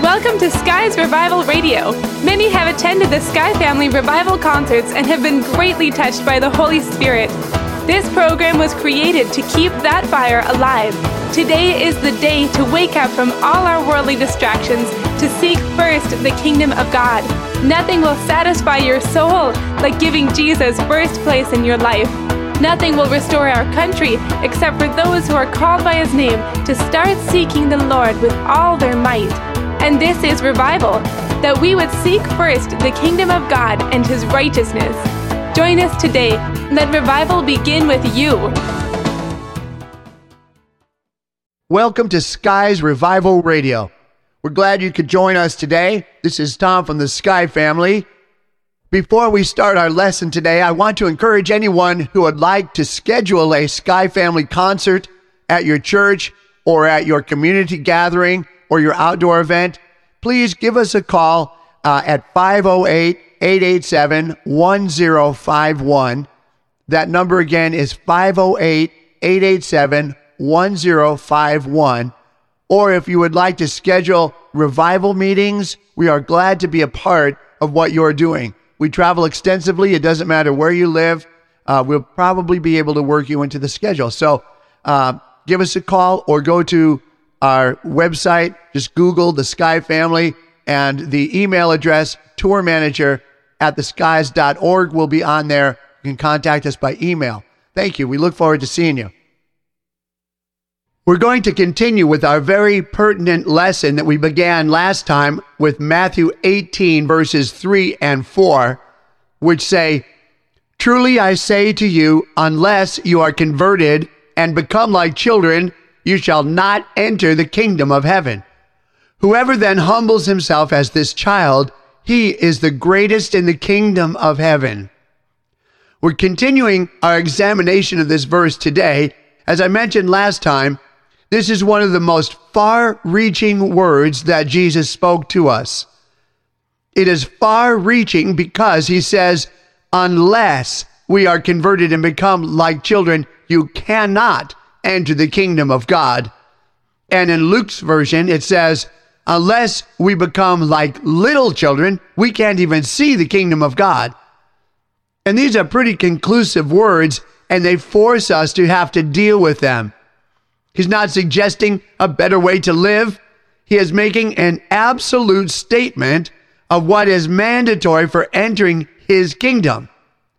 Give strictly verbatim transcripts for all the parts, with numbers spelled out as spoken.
Welcome to Sky's Revival Radio. Many have attended the Sky Family Revival concerts and have been greatly touched by the Holy Spirit. This program was created to keep that fire alive. Today is the day to wake up from all our worldly distractions to seek first the kingdom of God. Nothing will satisfy your soul like giving Jesus first place in your life. Nothing will restore our country except for those who are called by His name to start seeking the Lord with all their might. And this is revival, that we would seek first the kingdom of God and His righteousness. Join us today. Let revival begin with you. Welcome to Sky's Revival Radio. We're glad you could join us today. This is Tom from the Sky Family. Before we start our lesson today, I want to encourage anyone who would like to schedule a Sky Family concert at your church or at your community gathering or your outdoor event. Please give us a call uh, at five oh eight, eight eight seven, one oh five one. That number again is five oh eight, eight eight seven, one oh five one. Or if you would like to schedule revival meetings, we are glad to be a part of what you're doing. We travel extensively. It doesn't matter where you live. Uh, we'll probably be able to work you into the schedule. So uh, give us a call or go to our website. Just Google the Sky Family, and the email address tour manager at the skies dot org will be on there. You can contact us by email. Thank you. We look forward to seeing you. We're going to continue with our very pertinent lesson that we began last time with Matthew eighteen, verses three and four, which say, "Truly I say to you, unless you are converted and become like children, you shall not enter the kingdom of heaven. Whoever then humbles himself as this child, he is the greatest in the kingdom of heaven." We're continuing our examination of this verse today. As I mentioned last time, this is one of the most far-reaching words that Jesus spoke to us. It is far-reaching because He says, unless we are converted and become like children, you cannot enter the kingdom of God. And in Luke's version, it says, unless we become like little children, we can't even see the kingdom of God. And these are pretty conclusive words, and they force us to have to deal with them. He's not suggesting a better way to live. He is making an absolute statement of what is mandatory for entering His kingdom.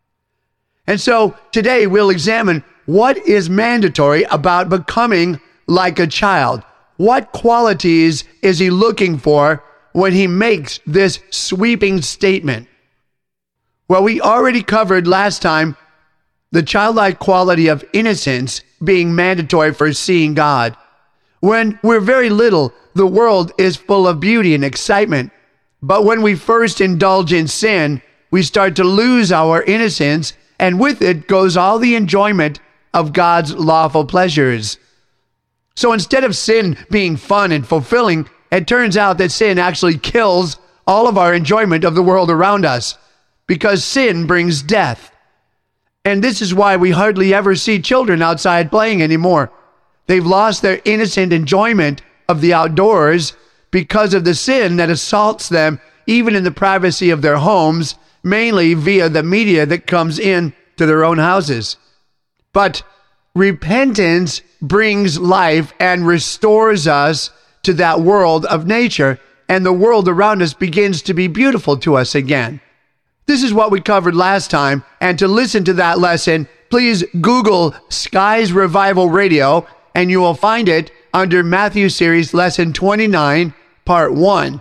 And so today we'll examine what is mandatory about becoming like a child. What qualities is He looking for when He makes this sweeping statement? Well, we already covered last time the childlike quality of innocence being mandatory for seeing God. When we're very little, the world is full of beauty and excitement. But when we first indulge in sin, we start to lose our innocence, and with it goes all the enjoyment of God's lawful pleasures. So instead of sin being fun and fulfilling, it turns out that sin actually kills all of our enjoyment of the world around us, because sin brings death. And this is why we hardly ever see children outside playing anymore. They've lost their innocent enjoyment of the outdoors because of the sin that assaults them even in the privacy of their homes, mainly via the media that comes in to their own houses. But repentance brings life and restores us to that world of nature, and the world around us begins to be beautiful to us again. This is what we covered last time, and to listen to that lesson, please Google Sky's Revival Radio, and you will find it under Matthew Series Lesson twenty-nine, Part one.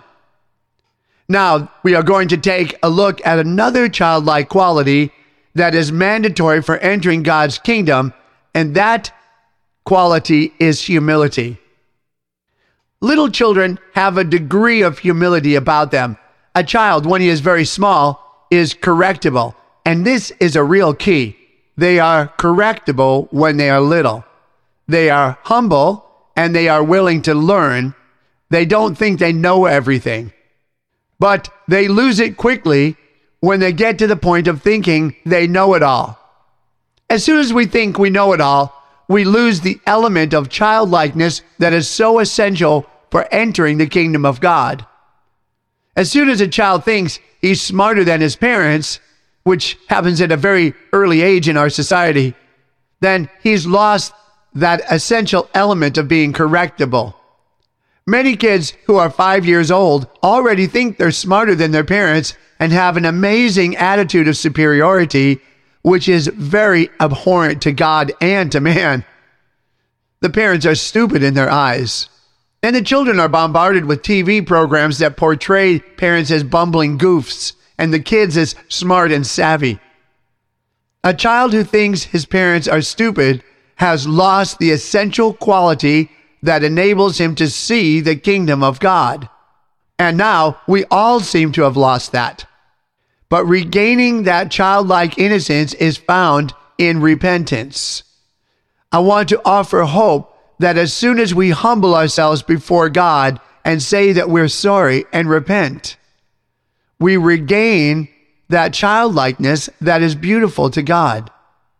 Now, we are going to take a look at another childlike quality that is mandatory for entering God's kingdom, and that quality is humility. Little children have a degree of humility about them. A child, when he is very small, is correctable. And this is a real key. They are correctable when they are little. They are humble and they are willing to learn. They don't think they know everything. But they lose it quickly when they get to the point of thinking they know it all. As soon as we think we know it all, we lose the element of childlikeness that is so essential for entering the kingdom of God. As soon as a child thinks he's smarter than his parents, which happens at a very early age in our society, then he's lost that essential element of being correctable. Many kids who are five years old already think they're smarter than their parents and have an amazing attitude of superiority, which is very abhorrent to God and to man. The parents are stupid in their eyes, and the children are bombarded with T V programs that portray parents as bumbling goofs and the kids as smart and savvy. A child who thinks his parents are stupid has lost the essential quality that enables him to see the kingdom of God. And now we all seem to have lost that. But regaining that childlike innocence is found in repentance. I want to offer hope that as soon as we humble ourselves before God and say that we're sorry and repent, we regain that childlikeness that is beautiful to God.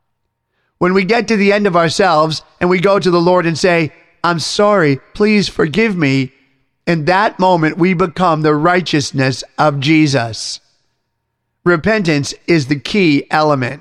When we get to the end of ourselves and we go to the Lord and say, I'm sorry, please forgive me, in that moment we become the righteousness of Jesus. Repentance is the key element.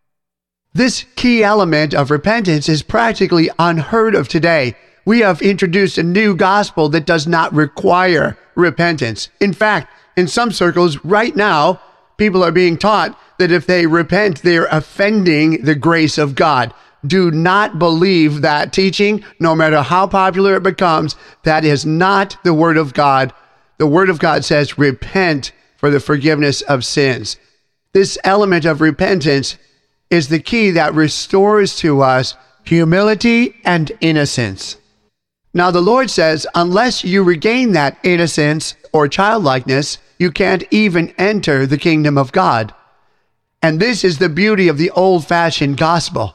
This key element of repentance is practically unheard of today. We have introduced a new gospel that does not require repentance. In fact, in some circles right now, people are being taught that if they repent, they're offending the grace of God. Do not believe that teaching, no matter how popular it becomes. That is not the Word of God. The Word of God says, repent for the forgiveness of sins. This element of repentance is the key that restores to us humility and innocence. Now, the Lord says, unless you regain that innocence or childlikeness, you can't even enter the kingdom of God. And this is the beauty of the old-fashioned gospel.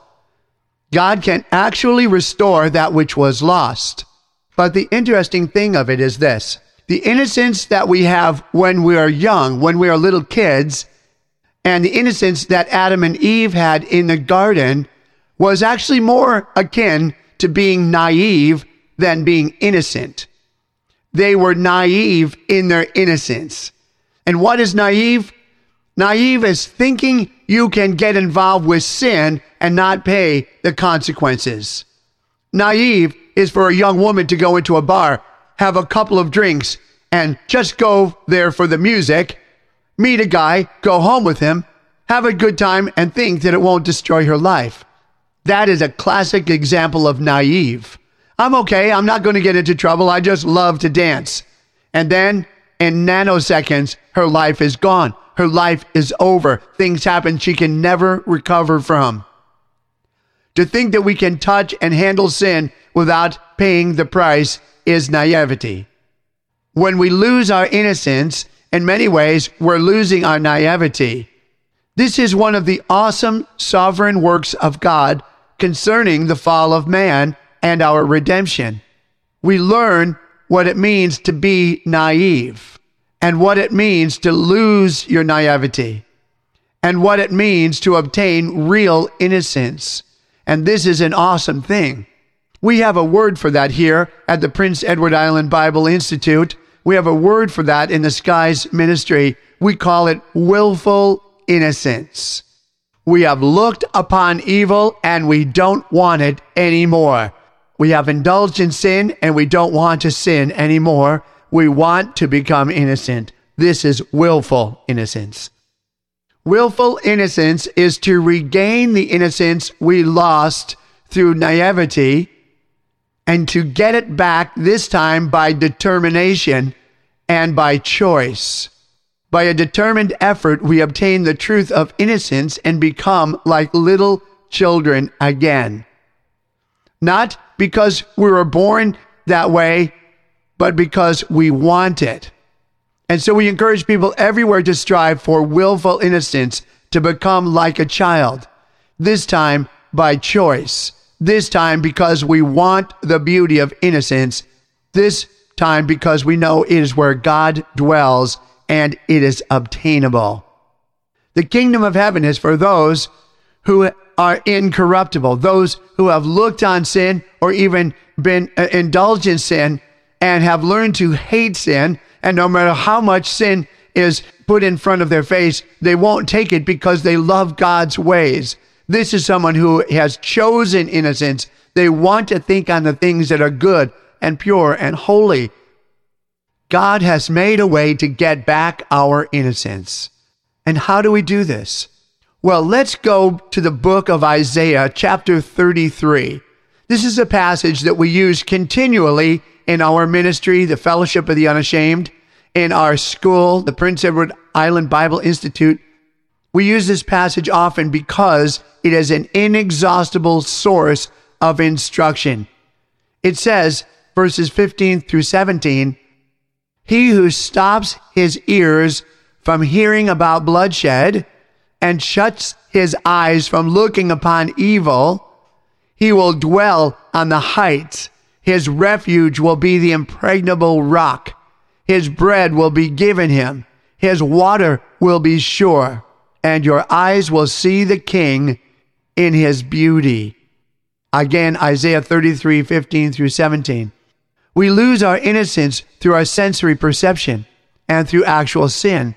God can actually restore that which was lost. But the interesting thing of it is this. The innocence that we have when we are young, when we are little kids, and the innocence that Adam and Eve had in the garden was actually more akin to being naive than being innocent. They were naive in their innocence. And what is naive? Naive is thinking you can get involved with sin and not pay the consequences. Naive is for a young woman to go into a bar, have a couple of drinks, and just go there for the music, meet a guy, go home with him, have a good time, and think that it won't destroy her life. That is a classic example of naive. I'm okay, I'm not going to get into trouble, I just love to dance. And then, in nanoseconds, her life is gone. Her life is over. Things happen she can never recover from. To think that we can touch and handle sin without paying the price is naivety. When we lose our innocence, in many ways, we're losing our naivety. This is one of the awesome sovereign works of God concerning the fall of man and our redemption. We learn what it means to be naive, and what it means to lose your naivety, and what it means to obtain real innocence. And this is an awesome thing. We have a word for that here at the Prince Edward Island Bible Institute. We have a word for that in the Skies Ministry. We call it willful innocence. We have looked upon evil and we don't want it anymore. We have indulged in sin and we don't want to sin anymore. We want to become innocent. This is willful innocence. Willful innocence is to regain the innocence we lost through naivety and to get it back this time by determination and by choice. By a determined effort, we obtain the truth of innocence and become like little children again. Not because we were born that way, but because we want it. And so we encourage people everywhere to strive for willful innocence, to become like a child. This time by choice. This time because we want the beauty of innocence. This time because we know it is where God dwells and it is obtainable. The kingdom of heaven is for those who are incorruptible, those who have looked on sin or even been uh, indulged in sin and have learned to hate sin And no matter how much sin is put in front of their face, they won't take it because they love God's ways. This is someone who has chosen innocence. They want to think on the things that are good and pure and holy. God has made a way to get back our innocence. And how do we do this? Well, let's go to the book of Isaiah, chapter thirty-three. This is a passage that we use continually in our ministry, the Fellowship of the Unashamed, in our school, the Prince Edward Island Bible Institute. We use this passage often because it is an inexhaustible source of instruction. It says, verses fifteen through seventeen, "He who stops his ears from hearing about bloodshed and shuts his eyes from looking upon evil, he will dwell on the heights. His refuge will be the impregnable rock. His bread will be given him. His water will be sure. And your eyes will see the King in his beauty." Again, Isaiah thirty-three, fifteen through seventeen. We lose our innocence through our sensory perception and through actual sin.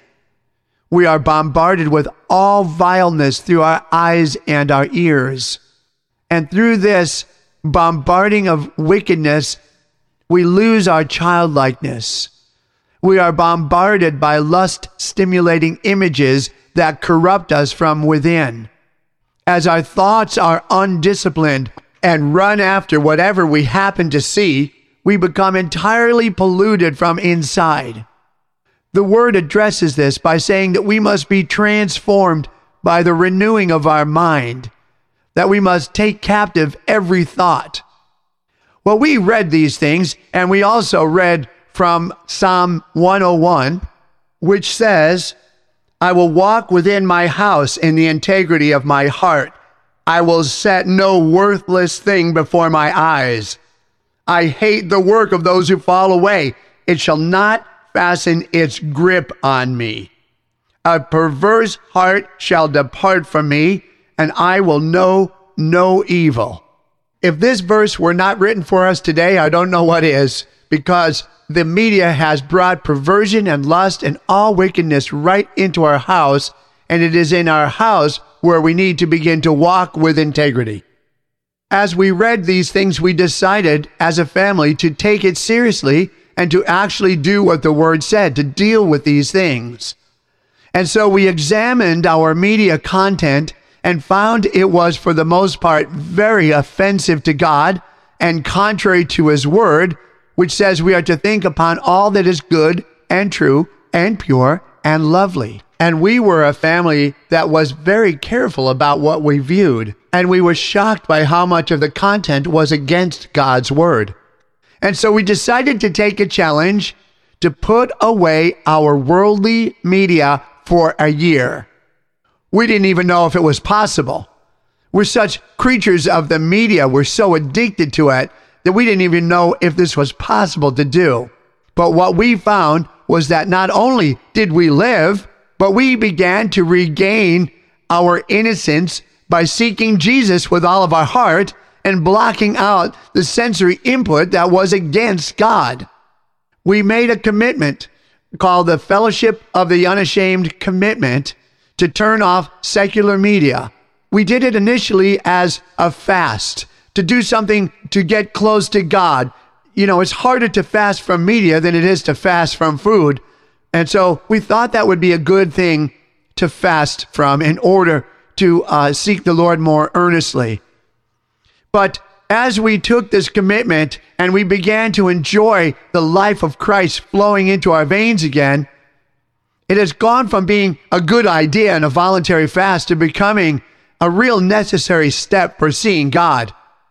We are bombarded with all vileness through our eyes and our ears. And through this bombarding of wickedness, we lose our childlikeness. We are bombarded by lust-stimulating images that corrupt us from within. As our thoughts are undisciplined and run after whatever we happen to see, we become entirely polluted from inside. The Word addresses this by saying that we must be transformed by the renewing of our mind, that we must take captive every thought. Well, we read these things, and we also read from Psalm one oh one, which says, "I will walk within my house in the integrity of my heart. I will set no worthless thing before my eyes. I hate the work of those who fall away. It shall not fasten its grip on me. A perverse heart shall depart from me, and I will know no evil." If this verse were not written for us today, I don't know what is, because the media has brought perversion and lust and all wickedness right into our house, and it is in our house where we need to begin to walk with integrity. As we read these things, we decided as a family to take it seriously and to actually do what the Word said, to deal with these things. And so we examined our media content and found it was, for the most part, very offensive to God and contrary to His Word, which says we are to think upon all that is good and true and pure and lovely. And we were a family that was very careful about what we viewed, and we were shocked by how much of the content was against God's Word. And so we decided to take a challenge to put away our worldly media for a year. We didn't even know if it was possible. We're such creatures of the media. We're so addicted to it that we didn't even know if this was possible to do. But what we found was that not only did we live, but we began to regain our innocence by seeking Jesus with all of our heart and blocking out the sensory input that was against God. We made a commitment called the Fellowship of the Unashamed Commitment to turn off secular media. We did it initially as a fast, to do something to get close to God. You know, it's harder to fast from media than it is to fast from food. And so we thought that would be a good thing to fast from in order to uh, seek the Lord more earnestly. But as we took this commitment and we began to enjoy the life of Christ flowing into our veins again, it has gone from being a good idea and a voluntary fast to becoming a real necessary step for seeing God.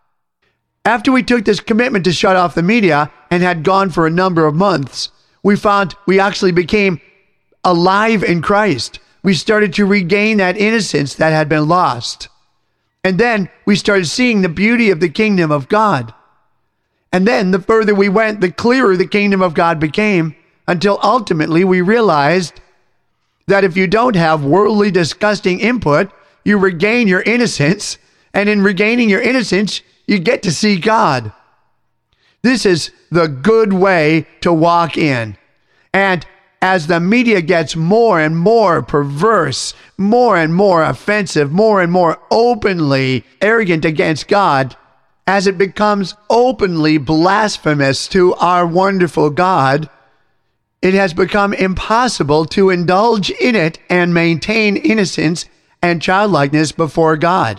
After we took this commitment to shut off the media and had gone for a number of months, we found we actually became alive in Christ. We started to regain that innocence that had been lost. And then we started seeing the beauty of the kingdom of God. And then the further we went, the clearer the kingdom of God became, until ultimately we realized that if you don't have worldly, disgusting input, you regain your innocence. And in regaining your innocence, you get to see God. This is the good way to walk in. And as the media gets more and more perverse, more and more offensive, more and more openly arrogant against God, as it becomes openly blasphemous to our wonderful God, it has become impossible to indulge in it and maintain innocence and childlikeness before God.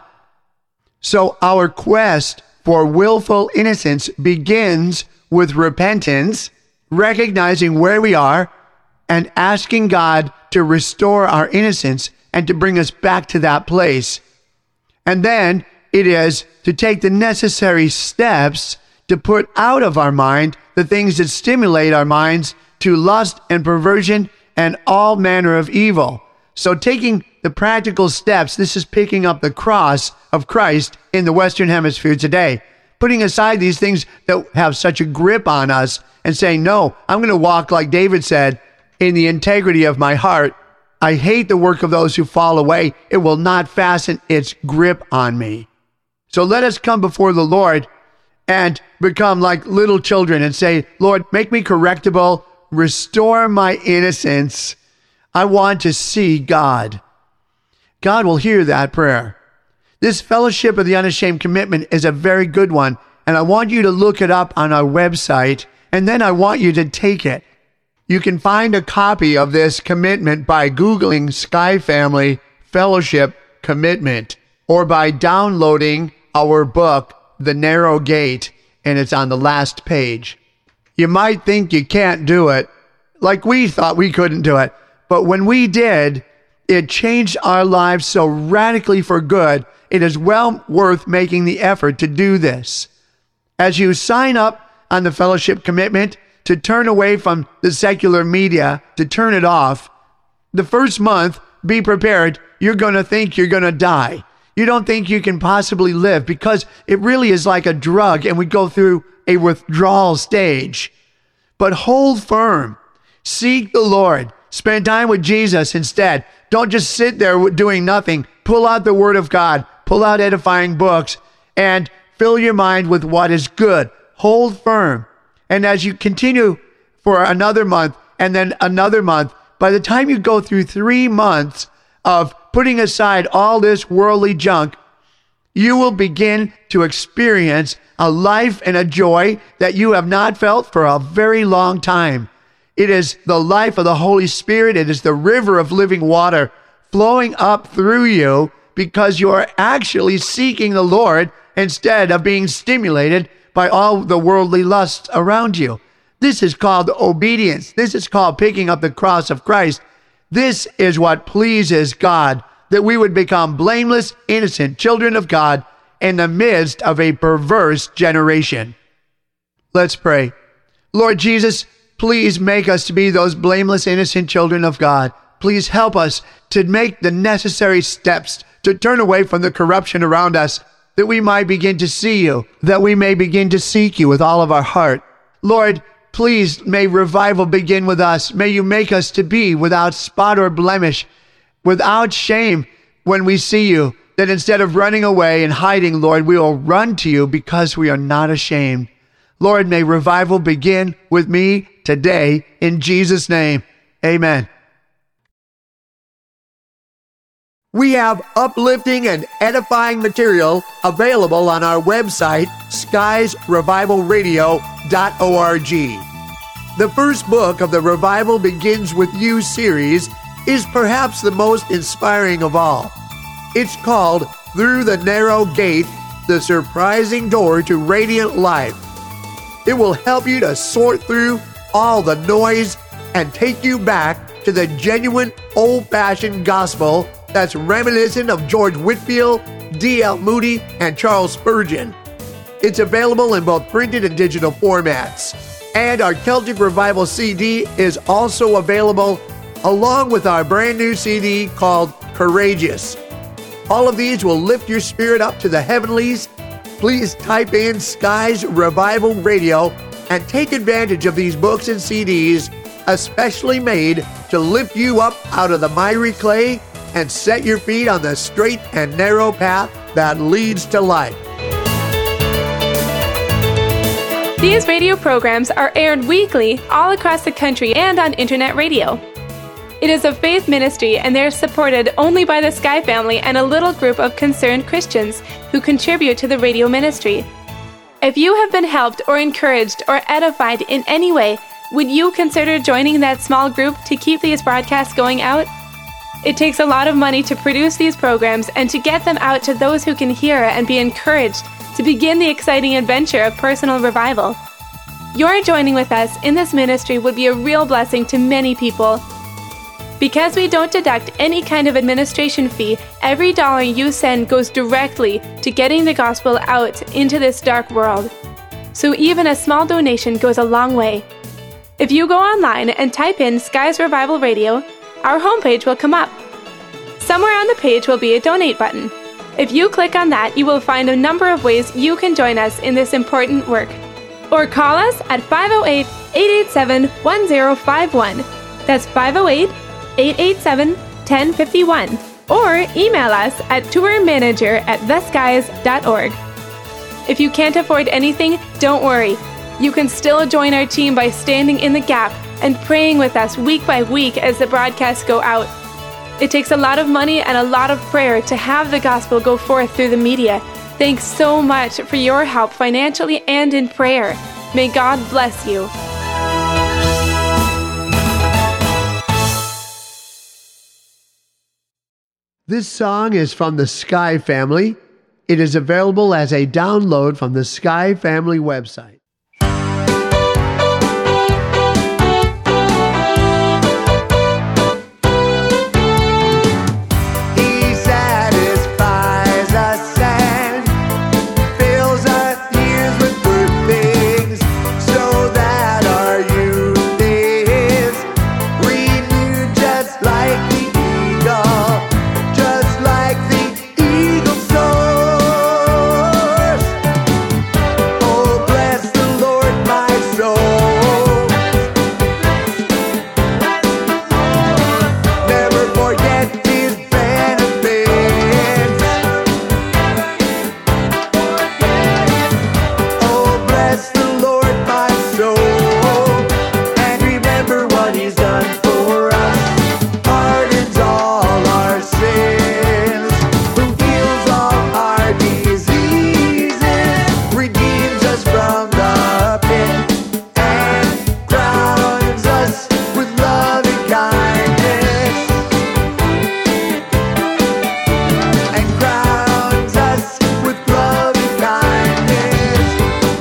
So our quest for willful innocence begins with repentance, recognizing where we are, and asking God to restore our innocence and to bring us back to that place. And then it is to take the necessary steps to put out of our mind the things that stimulate our minds to lust and perversion and all manner of evil. So taking the practical steps, this is picking up the cross of Christ in the Western Hemisphere today, putting aside these things that have such a grip on us and saying, no, I'm going to walk like David said, in the integrity of my heart. I hate the work of those who fall away. It will not fasten its grip on me. So let us come before the Lord and become like little children and say, Lord, make me correctable, restore my innocence. I want to see God. God will hear that prayer. This Fellowship of the Unashamed Commitment is a very good one, and I want you to look it up on our website, and then I want you to take it. You can find a copy of this commitment by Googling Sky Family Fellowship Commitment or by downloading our book, The Narrow Gate, and it's on the last page. You might think you can't do it, like we thought we couldn't do it, but when we did, it changed our lives so radically for good, it is well worth making the effort to do this. As you sign up on the Fellowship Commitment, to turn away from the secular media, to turn it off, the first month, be prepared. You're going to think you're going to die. You don't think you can possibly live because it really is like a drug and we go through a withdrawal stage. But hold firm. Seek the Lord. Spend time with Jesus instead. Don't just sit there doing nothing. Pull out the Word of God. Pull out edifying books and fill your mind with what is good. Hold firm. And as you continue for another month and then another month, by the time you go through three months of putting aside all this worldly junk, you will begin to experience a life and a joy that you have not felt for a very long time. It is the life of the Holy Spirit. It is the river of living water flowing up through you because you are actually seeking the Lord instead of being stimulated by all the worldly lusts around you. This is called obedience. This is called picking up the cross of Christ. This is what pleases God, that we would become blameless, innocent children of God in the midst of a perverse generation. Let's pray. Lord Jesus, please make us to be those blameless, innocent children of God. Please help us to make the necessary steps to turn away from the corruption around us, that we might begin to see you, that we may begin to seek you with all of our heart. Lord, please may revival begin with us. May you make us to be without spot or blemish, without shame when we see you, that instead of running away and hiding, Lord, we will run to you because we are not ashamed. Lord, may revival begin with me today in Jesus' name. Amen. We have uplifting and edifying material available on our website, skies revival radio dot org. The first book of the Revival Begins With You series is perhaps the most inspiring of all. It's called Through the Narrow Gate, The Surprising Door to Radiant Life. It will help you to sort through all the noise and take you back to the genuine old-fashioned gospel that's reminiscent of George Whitefield, D L Moody, and Charles Spurgeon. It's available in both printed and digital formats. And our Celtic Revival C D is also available along with our brand new C D called Courageous. All of these will lift your spirit up to the heavenlies. Please type in Skies Revival Radio and take advantage of these books and C Ds, especially made to lift you up out of the miry clay and set your feet on the straight and narrow path that leads to life. These radio programs are aired weekly all across the country and on internet radio. It is a faith ministry, and they're supported only by the Sky family and a little group of concerned Christians who contribute to the radio ministry. If you have been helped or encouraged or edified in any way, would you consider joining that small group to keep these broadcasts going out? It takes a lot of money to produce these programs and to get them out to those who can hear and be encouraged to begin the exciting adventure of personal revival. Your joining with us in this ministry would be a real blessing to many people. Because we don't deduct any kind of administration fee, every dollar you send goes directly to getting the gospel out into this dark world. So even a small donation goes a long way. If you go online and type in Skies Revival Radio, our homepage will come up. Somewhere on the page will be a donate button. If you click on that, you will find a number of ways you can join us in this important work. Or call us at five oh eight, eight eight seven, one oh five one. That's five oh eight, eight eight seven, one oh five one. Or email us at tourmanager at the skies dot org. If you can't afford anything, don't worry. You can still join our team by standing in the gap and praying with us week by week as the broadcasts go out. It takes a lot of money and a lot of prayer to have the gospel go forth through the media. Thanks so much for your help financially and in prayer. May God bless you. This song is from the Sky family. It is available as a download from the Sky family website.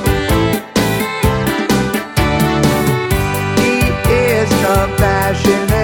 Compassion